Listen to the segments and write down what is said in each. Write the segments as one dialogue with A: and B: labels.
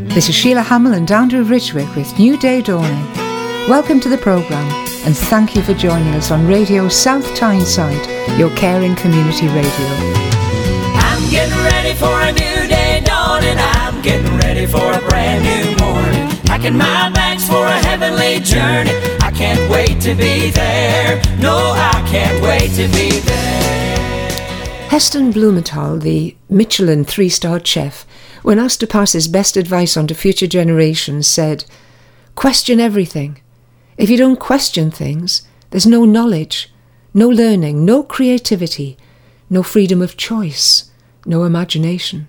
A: This is Sheila Hamill and Andrew Ridgwick with New Day Dawning. Welcome to the programme and thank you for joining us on Radio South Tyneside, your caring community radio.
B: I'm getting ready for a new day dawning. I'm getting ready for a brand new morning. Packing my bags for a heavenly journey. I can't wait to be there. No, I can't wait to be there.
A: Heston Blumenthal, the Michelin 3-star chef, when asked to pass his best advice on to future generations, said, "Question everything. If you don't question things, there's no knowledge, no learning, no creativity, no freedom of choice, no imagination."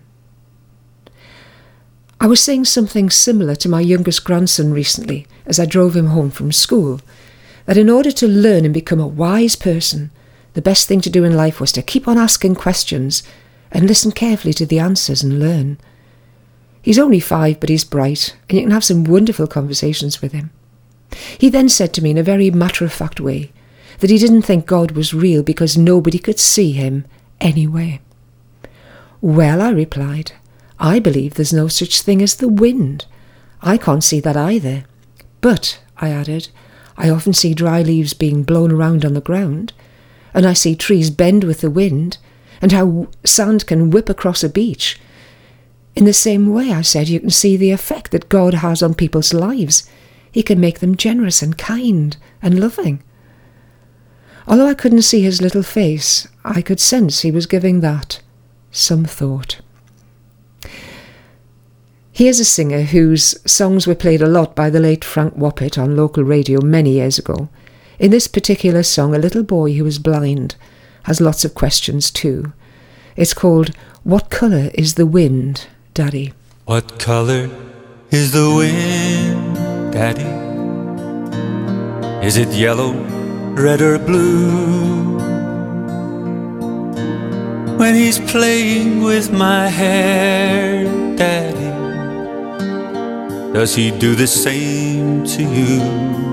A: I was saying something similar to my youngest grandson recently as I drove him home from school, that in order to learn and become a wise person, the best thing to do in life was to keep on asking questions and listen carefully to the answers and learn. He's only 5, but he's bright, and you can have some wonderful conversations with him. He then said to me in a very matter-of-fact way that he didn't think God was real because nobody could see him anyway. "Well," I replied, "I believe there's no such thing as the wind. I can't see that either. But," I added, "I often see dry leaves being blown around on the ground, and I see trees bend with the wind, and how sand can whip across a beach. In the same way," I said, "you can see the effect that God has on people's lives. He can make them generous and kind and loving." Although I couldn't see his little face, I could sense he was giving that some thought. Here's a singer whose songs were played a lot by the late Frank Whoppett on local radio many years ago. In this particular song, a little boy who is blind has lots of questions too. It's called "What Colour is the Wind, Daddy?"
C: What colour is the wind, Daddy? Is it yellow, red or blue? When he's playing with my hair, Daddy, does he do the same to you?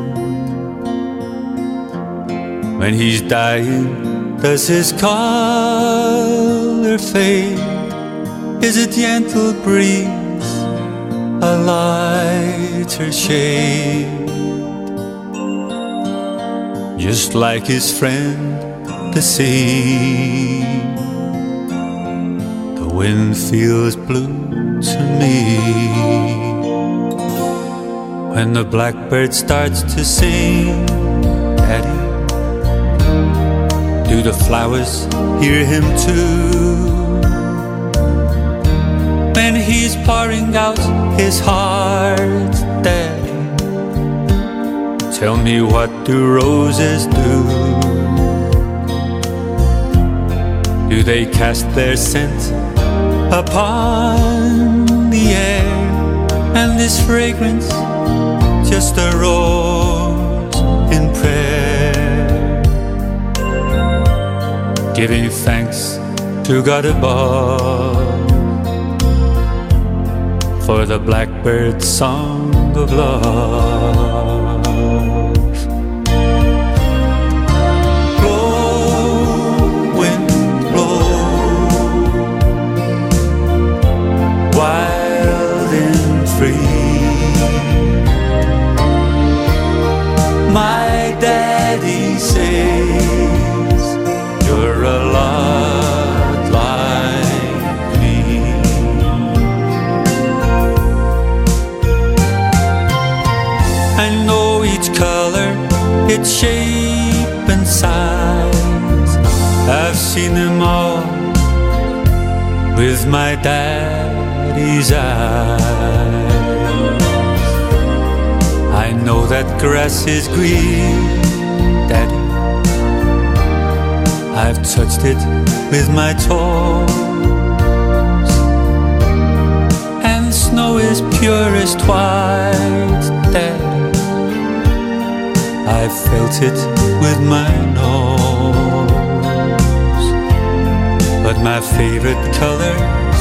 C: When he's dying, does his colour fade? Is it gentle breeze, a lighter shade? Just like his friend, the sea, the wind feels blue to me. When the blackbird starts to sing, Daddy, do the flowers hear him too? When he's pouring out his heart, Daddy, tell me, what do roses do? Do they cast their scent upon the air? And this fragrance, just a rose in prayer, giving thanks to God above for the blackbird's song of love. Blow, wind, blow, wild and free. My daddy says you're a lot like me. I know each color, its shape and size. I've seen them all with my daddy's eyes. I know that grass is green, Daddy. I've touched it with my toes. And snow is purest white, Daddy. I've felt it with my nose. But my favorite color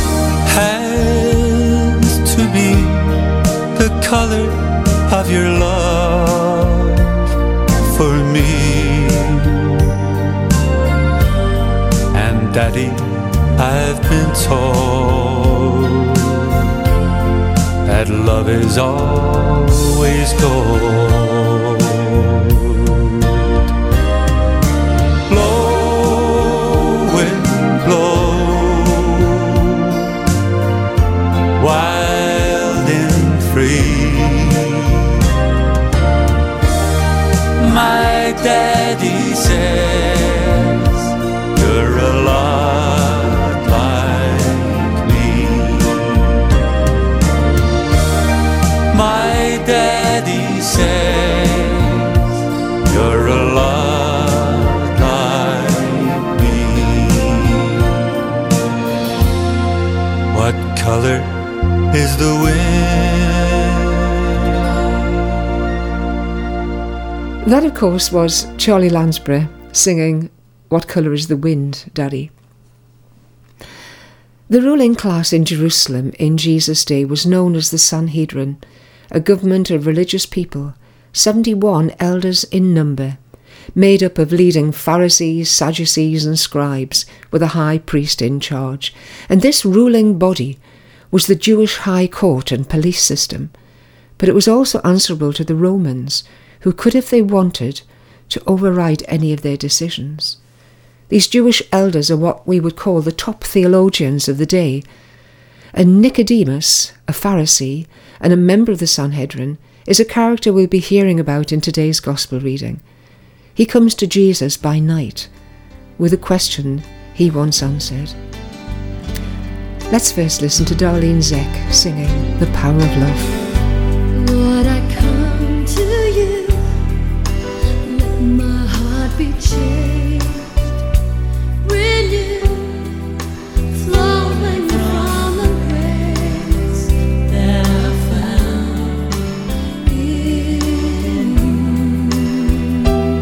C: has to be the color of your love for me. And Daddy, I've been told that that love is always gold. Blow, wind, blow, wild and free. My daddy says you're a lot like me. My daddy says you're a lot like me. What color is the wind?
A: That, of course, was Charlie Lansbury singing "What Colour is the Wind, Daddy?" The ruling class in Jerusalem in Jesus' day was known as the Sanhedrin, a government of religious people, 71 elders in number, made up of leading Pharisees, Sadducees and scribes, with a high priest in charge. And this ruling body was the Jewish high court and police system, but it was also answerable to the Romans, who could, if they wanted, to override any of their decisions. These Jewish elders are what we would call the top theologians of the day, and Nicodemus, a Pharisee and a member of the Sanhedrin, is a character we'll be hearing about in today's Gospel reading. He comes to Jesus by night with a question he once answered. Let's first listen to Darlene Zek singing "The Power of Love."
D: Lord, I come to you, let my heart be changed, renewed, flowing from the grace that I found in you.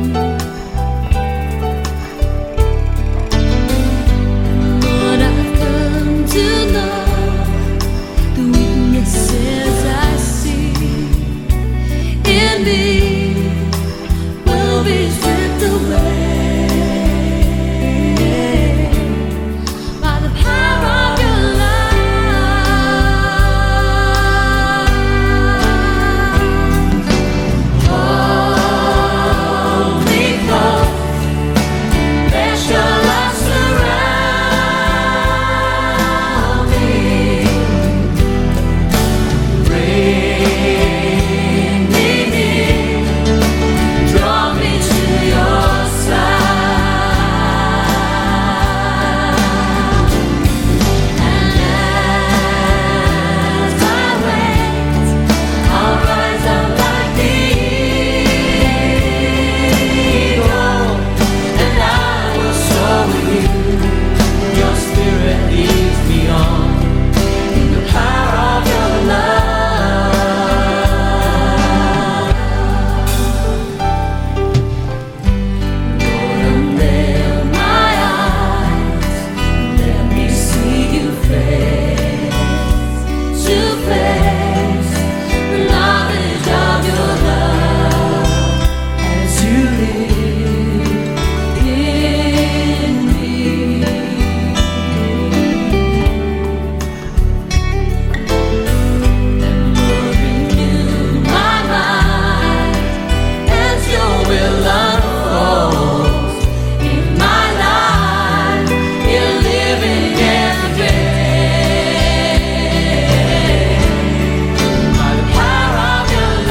D: Lord, I've come to know the weaknesses I see in me will be stripped away by the power of your love. Hold me close, let your love surround me. Bring me near, draw me to your side. And as I wait, I'll rise up like the eagle, and I will soar with you. Your spirit leads me on in the power of your love. Lord, unveil my eyes, let me see you face to face, the knowledge of your love as you live in me. And Lord, renew my mind as your will unfolds in my life. You're living every day by the power of your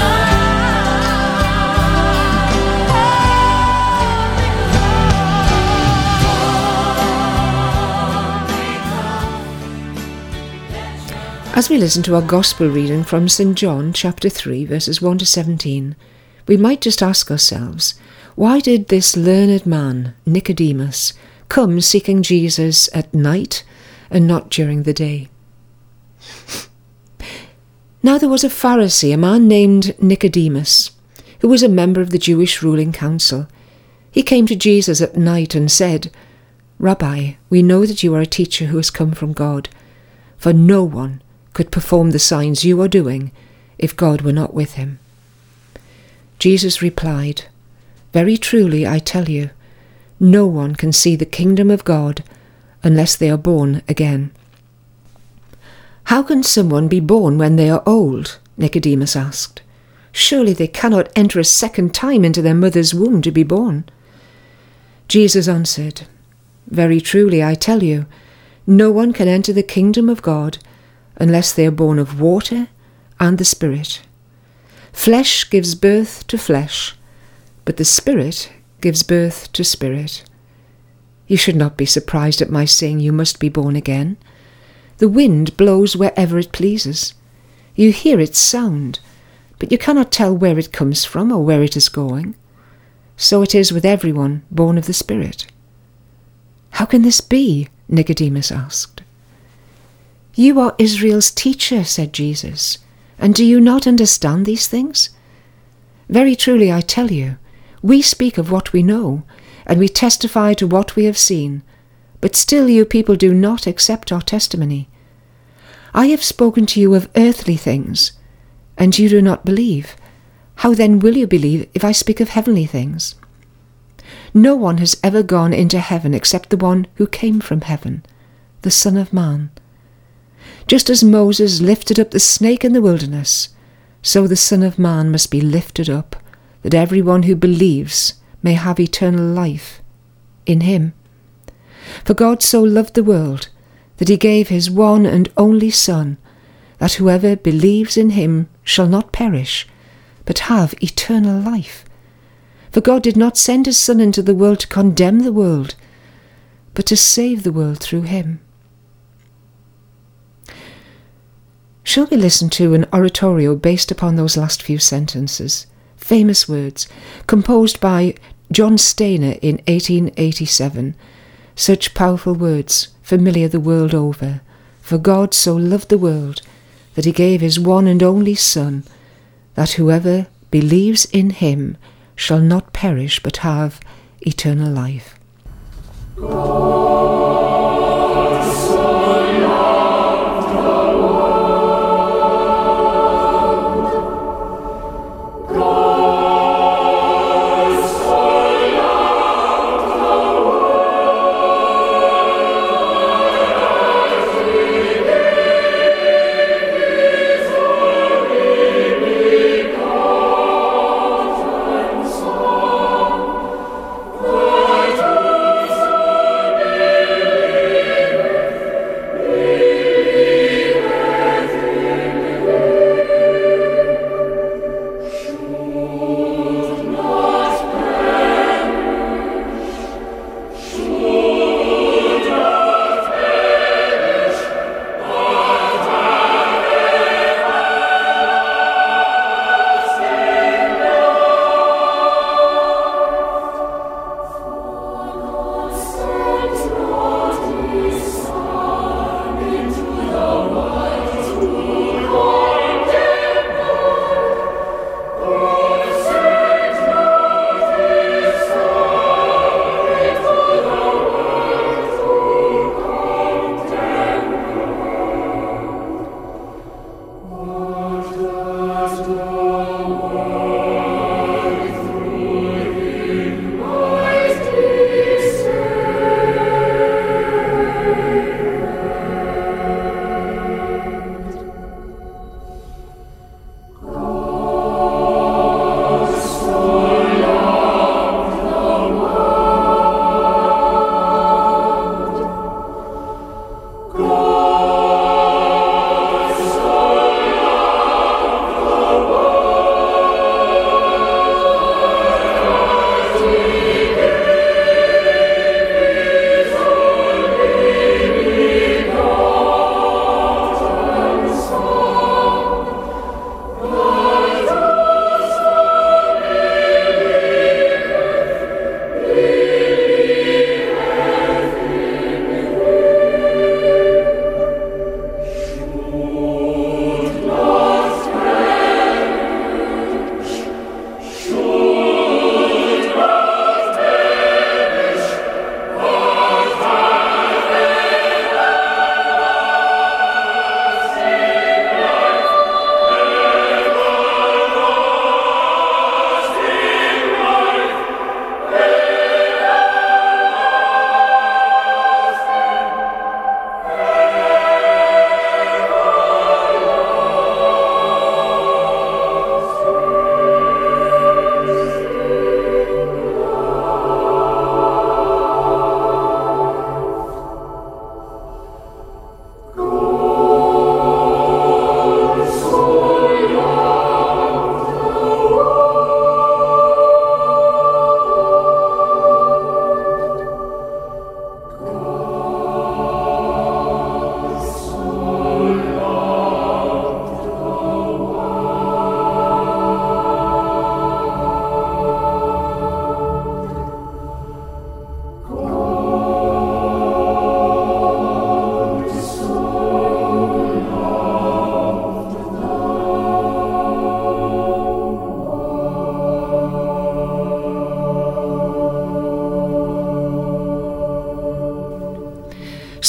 D: love.
A: As we listen to our Gospel reading from St. John chapter 3 verses 1 to 17, we might just ask ourselves, why did this learned man, Nicodemus, come seeking Jesus at night and not during the day? Now there was a Pharisee, a man named Nicodemus, who was a member of the Jewish ruling council. He came to Jesus at night and said, "Rabbi, we know that you are a teacher who has come from God, for no one could perform the signs you are doing if God were not with him." Jesus replied, "Very truly I tell you, no one can see the kingdom of God unless they are born again." How can someone be born when they are old? Nicodemus asked. Surely they cannot enter a second time into their mother's womb to be born. Jesus answered, Very truly I tell you, no one can enter the kingdom of God unless they are born of water and the Spirit. Flesh gives birth to flesh, but the Spirit gives birth to spirit. You should not be surprised at my saying you must be born again. The wind blows wherever it pleases. You hear its sound, but you cannot tell where it comes from or where it is going. So it is with everyone born of the Spirit. How can this be? Nicodemus asked. You are Israel's teacher, said Jesus, and do you not understand these things? Very truly I tell you, we speak of what we know, and we testify to what we have seen, but still you people do not accept our testimony. I have spoken to you of earthly things, and you do not believe. How then will you believe if I speak of heavenly things? No one has ever gone into heaven except the one who came from heaven, the Son of Man. Just as Moses lifted up the snake in the wilderness, so the Son of Man must be lifted up, that everyone who believes may have eternal life in him. For God so loved the world that he gave his one and only Son, that whoever believes in him shall not perish, but have eternal life. For God did not send his Son into the world to condemn the world, but to save the world through him. Shall we listen to an oratorio based upon those last few sentences? Famous words, composed by John Stainer in 1887. Such powerful words, familiar the world over. For God so loved the world that he gave his one and only Son, that whoever believes in him shall not perish but have eternal life.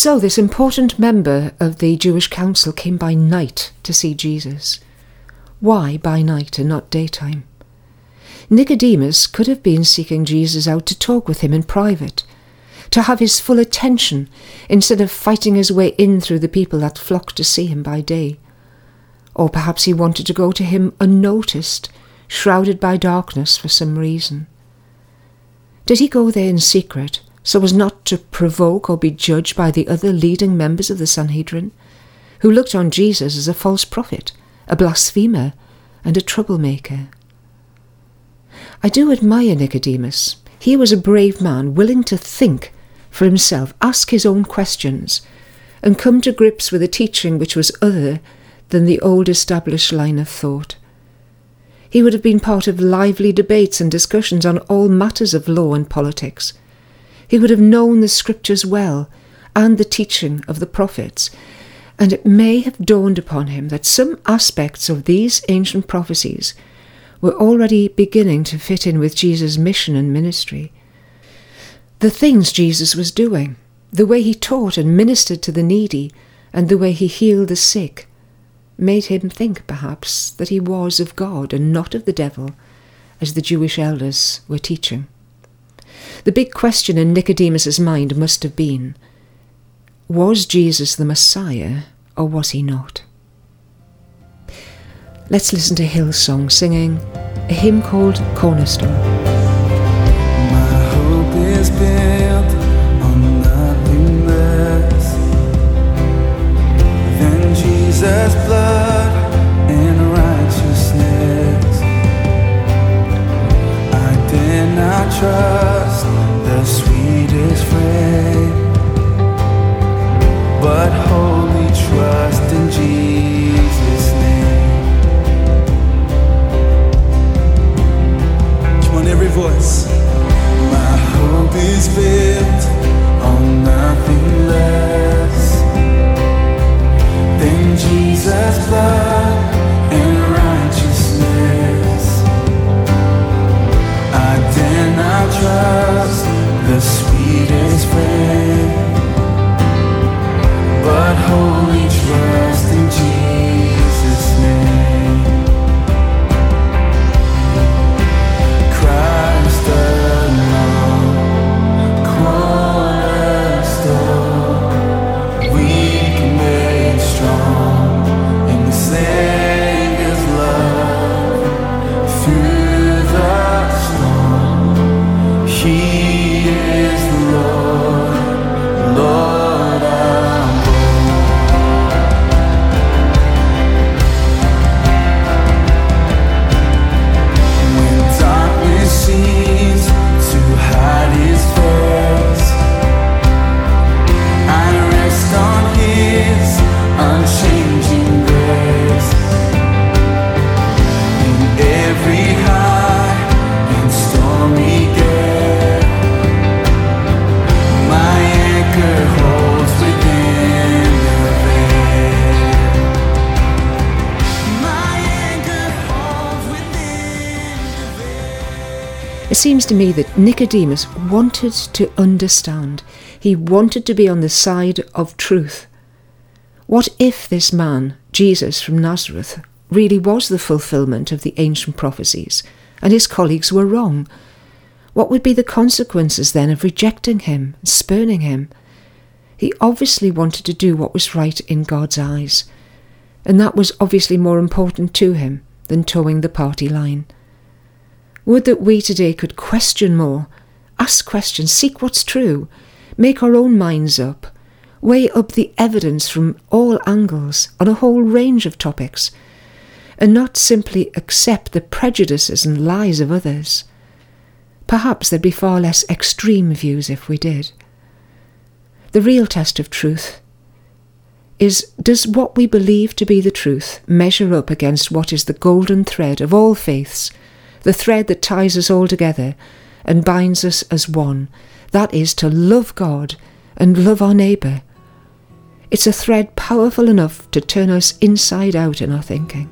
A: So this important member of the Jewish council came by night to see Jesus. Why by night and not daytime? Nicodemus could have been seeking Jesus out to talk with him in private, to have his full attention instead of fighting his way in through the people that flocked to see him by day. Or perhaps he wanted to go to him unnoticed, shrouded by darkness for some reason. Did he go there in secret so as not to provoke or be judged by the other leading members of the Sanhedrin, who looked on Jesus as a false prophet, a blasphemer, and a troublemaker? I do admire Nicodemus. He was a brave man, willing to think for himself, ask his own questions, and come to grips with a teaching which was other than the old established line of thought. He would have been part of lively debates and discussions on all matters of law and politics. He would have known the scriptures well and the teaching of the prophets, and it may have dawned upon him that some aspects of these ancient prophecies were already beginning to fit in with Jesus' mission and ministry. The things Jesus was doing, the way he taught and ministered to the needy, and the way he healed the sick, made him think, perhaps, that he was of God and not of the devil, as the Jewish elders were teaching. The big question in Nicodemus's mind must have been, was Jesus the Messiah, or was he not? Let's listen to Hillsong singing a hymn called Cornerstone.
E: My hope is built on nothing less than Jesus' blood and righteousness. I dare not trust the sweetest friend, but wholly trust in Jesus' name. Come on, every voice. My hope is built on nothing less than Jesus' blood and righteousness. I dare not trust the sweetest friend, but wholly trust in Jesus' name. Christ alone, cornerstone, weak made strong in the Savior's love. Through the storm, He is the Lord, Lord our God. When darkness seems to hide His face, I rest on His unchanging grace. In every high and stormy gale, my anchor holds within the veil. My anchor holds within the veil.
A: It seems to me that Nicodemus wanted to understand. He wanted to be on the side of truth. What if this man, Jesus from Nazareth, really was the fulfillment of the ancient prophecies, and his colleagues were wrong? What would be the consequences then of rejecting him, spurning him? He obviously wanted to do what was right in God's eyes, and that was obviously more important to him than towing the party line. Would that we today could question more, ask questions, seek what's true, make our own minds up, weigh up the evidence from all angles on a whole range of topics, and not simply accept the prejudices and lies of others. Perhaps there'd be far less extreme views if we did. The real test of truth is, does what we believe to be the truth measure up against what is the golden thread of all faiths, the thread that ties us all together and binds us as one, that is to love God and love our neighbour? It's a thread powerful enough to turn us inside out in our thinking.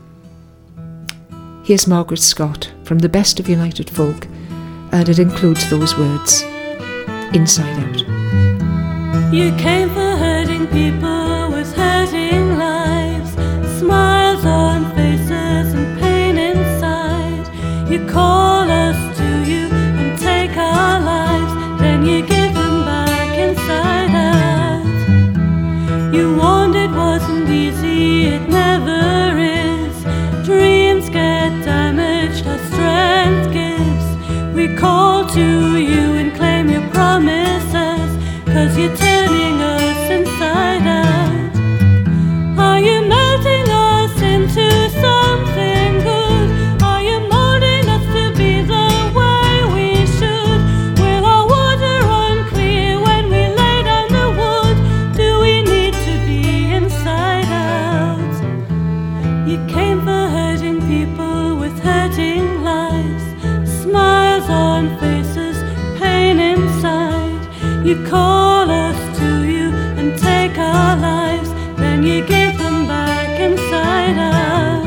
A: Here's Margaret Scott from The Best of United Folk, and it includes those words, inside out.
F: You came for hurting people with hurting lives, smiles on faces and pain inside. You call us to you and take our lives, then you give them back inside out. You warned it wasn't easy, it never is. Dreams get damaged, our strength gives. We call to you and claim your promises, 'cause you're turning us inside out. Are you melting us into something good? Are you molding us to be the way we should? Will our water run clear when we lay down the wood? Do we need to be inside out? You came for hurting people with hurting lives, smiles on faces, pain inside. You call us to you and take our lives, then you give them back inside out.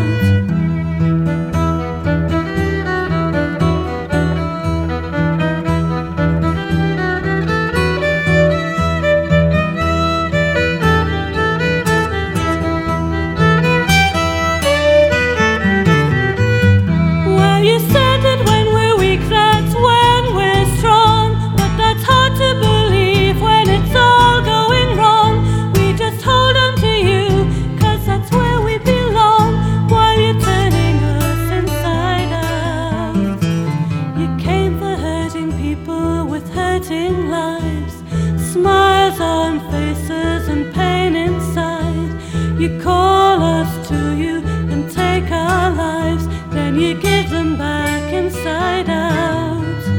F: Well, you said that when we're weak, that's when we're strong. But that's hard to believe when it's all going wrong. We just hold on to you, 'cause that's where we belong, while you're turning us inside out. You came for hurting people with hurting lives, smiles on faces and pain inside. You call us to you and take our lives, then you give them back inside out.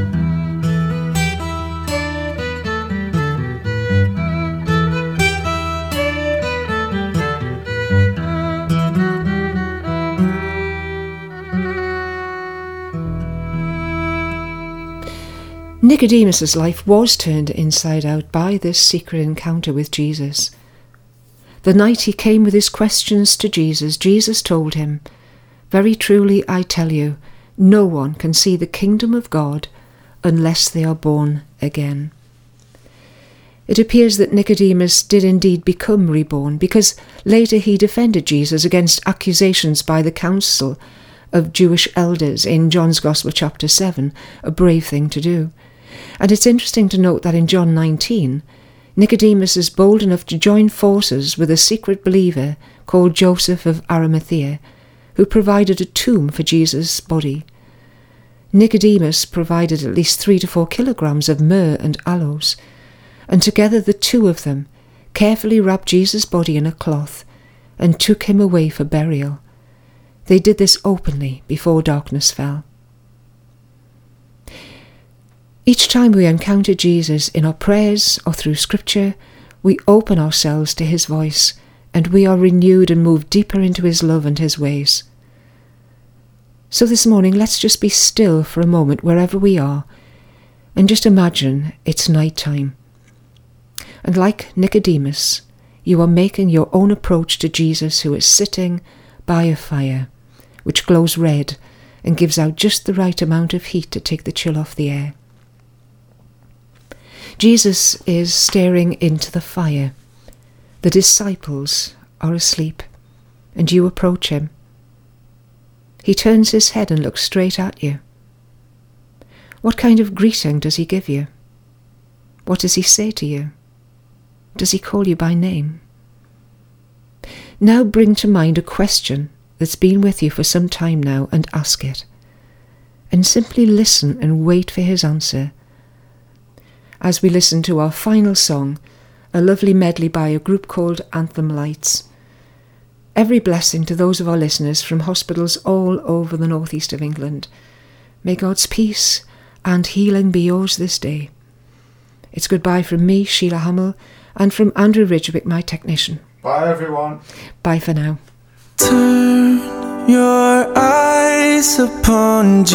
A: Nicodemus's life was turned inside out by this secret encounter with Jesus. The night he came with his questions to Jesus, Jesus told him, "Very truly I tell you, no one can see the kingdom of God unless they are born again." It appears that Nicodemus did indeed become reborn, because later he defended Jesus against accusations by the council of Jewish elders in John's Gospel chapter 7, a brave thing to do. And it's interesting to note that in John 19, Nicodemus is bold enough to join forces with a secret believer called Joseph of Arimathea, who provided a tomb for Jesus' body. Nicodemus provided at least 3 to 4 kilograms of myrrh and aloes, and together the two of them carefully wrapped Jesus' body in a cloth and took him away for burial. They did this openly before darkness fell. Each time we encounter Jesus in our prayers or through Scripture, we open ourselves to his voice, and we are renewed and moved deeper into his love and his ways. So this morning, let's just be still for a moment wherever we are, and just imagine it's night time. And like Nicodemus, you are making your own approach to Jesus, who is sitting by a fire, which glows red and gives out just the right amount of heat to take the chill off the air. Jesus is staring into the fire. The disciples are asleep, and you approach him. He turns his head and looks straight at you. What kind of greeting does he give you? What does he say to you? Does he call you by name? Now bring to mind a question that's been with you for some time now and ask it. And simply listen and wait for his answer. As we listen to our final song, a lovely medley by a group called Anthem Lights. Every blessing to those of our listeners from hospitals all over the northeast of England. May God's peace and healing be yours this day. It's goodbye from me, Sheila Hamill, and from Andrew Ridgewick, my technician.
G: Bye, everyone.
A: Bye for now.
E: Turn your eyes upon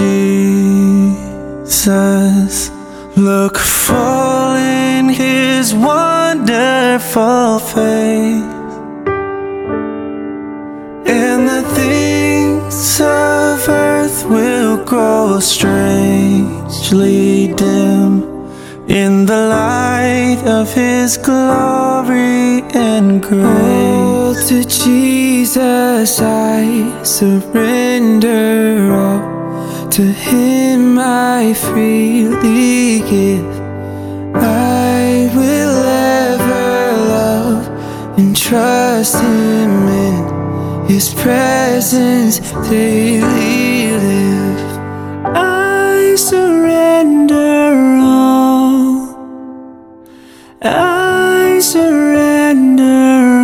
E: Jesus. Look full in his wonderful face, and the things of earth will grow strangely dim
C: in the light of His glory and grace.
E: Oh, to Jesus I surrender all. To Him I freely give. I will ever love and trust Him in His presence daily live. I surrender all. I surrender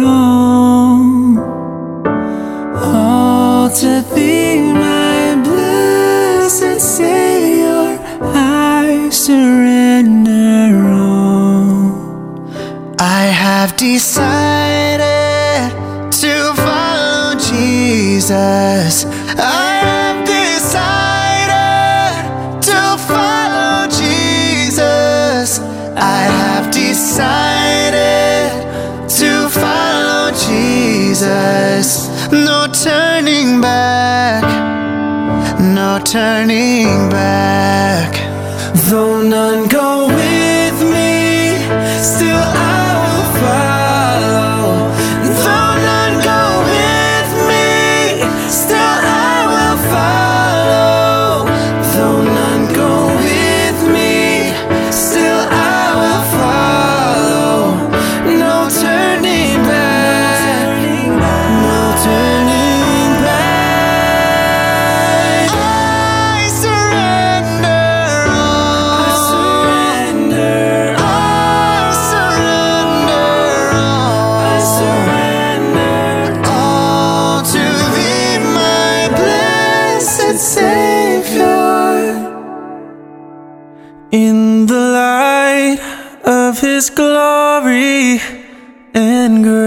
E: all to Thee, my blessed Savior. I surrender all. I have decided to follow Jesus. I have decided to follow Jesus. I have decided to follow Jesus. No turning back, no turning back. Though none go with me, still I will follow. Though none go with me, still I will follow. Though none go with me, still I will follow. No turning back, no turning back. I surrender all. I surrender all. I surrender all to Thee, my blessed Savior. In the light of His glory and grace.